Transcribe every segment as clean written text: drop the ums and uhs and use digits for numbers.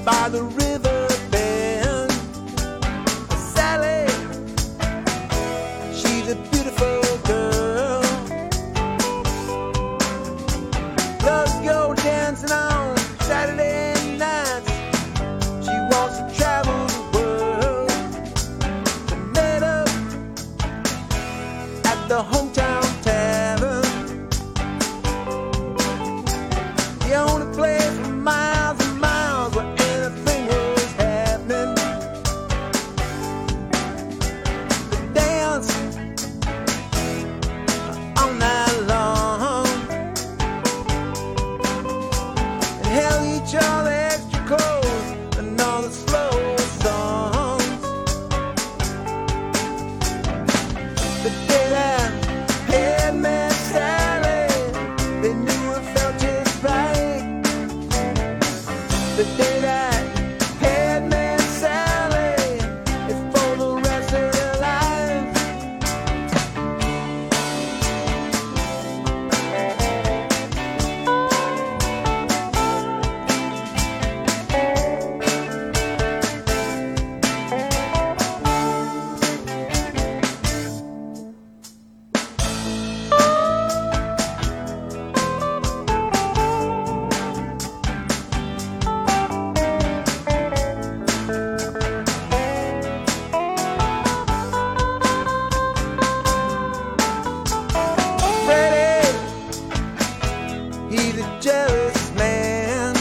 by the river bend. Sally, she's a beautiful girl. Loves to go dancing on Saturday nights. She wants to travel the world. They met up at the hometown tavern. The only place for miles and miles where anything was happening. They danced all night long and held each other extra close and all the slow songs. The day that had met Sally, they knew it felt just right. The day that had met Sally is for the rest of their lives. Freddie, he's a jealous man.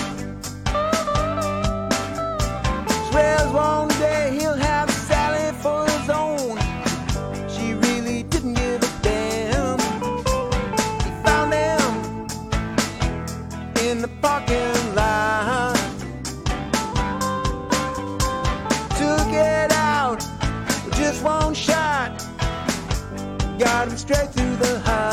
Swears one day he'll have Sally for his own. She really didn't give a damn. He found them in the parking lot. Took it out with just one shot. Got him straight through the heart.